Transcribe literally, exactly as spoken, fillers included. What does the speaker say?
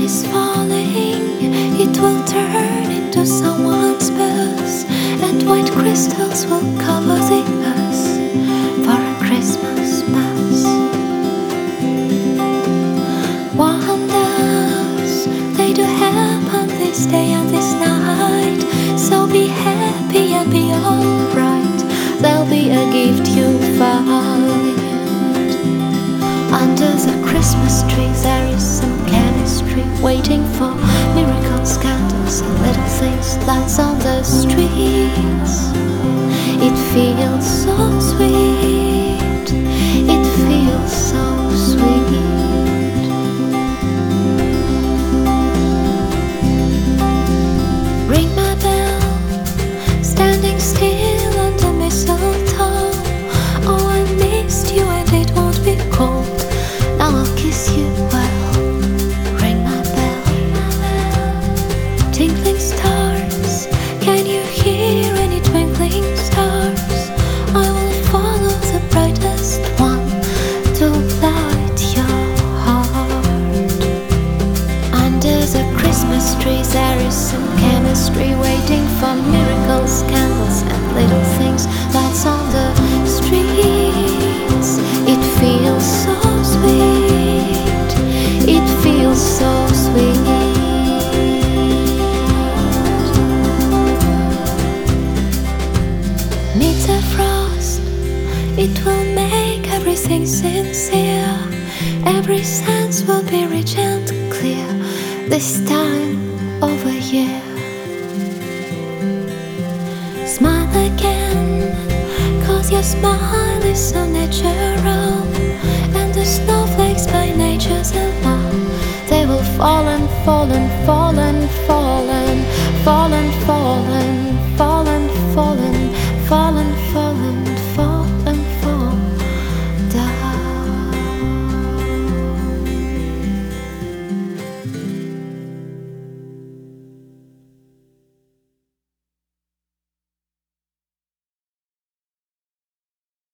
is falling, it will turn into someone's bus, and white crystals will cover the earth for a Christmas mass. Wonders, they do happen this day and this night, so be happy and be alright. There'll be a gift you find. Under the Christmas tree there is some chemistry waiting for miracles, candles and little things, lights on the streets. It feels so sweet, it feels so sweet. Ring my bell, standing still under mistletoe. Oh, I missed you and it won't be cold. Now I'll kiss you well. Ring my bell. Tinkling stars, can you hear any twinkling stars? I will follow the brightest one to light your heart. Under the Christmas tree there is some chemistry waiting for miracles, candles and little things, lights on the streets. It feels so sweet, it feels so sweet. Meet the frost, it will make everything sincere. Every sense will be rich and clear this time of a year. Smile again, cause your smile is so natural, and the snowflakes by nature's allow, they will fall and fall and fall